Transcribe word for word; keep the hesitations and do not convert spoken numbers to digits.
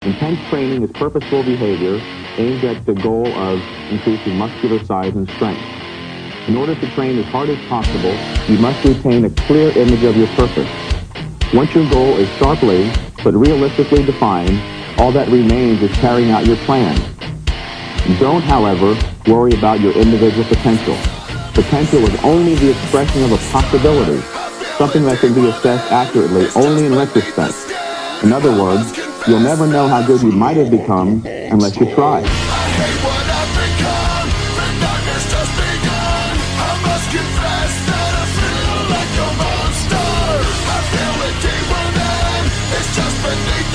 Intense training is purposeful behavior aimed at the goal of increasing muscular size and strength. In order to train as hard as possible, you must retain a clear image of your purpose. Once your goal is sharply but realistically defined, all that remains is carrying out your plan. Don't, however, worry about your individual potential. Potential is only the expression of a possibility, something that can be assessed accurately only in retrospect. In other words, you'll never know how good you might have become unless you try. It's just beneath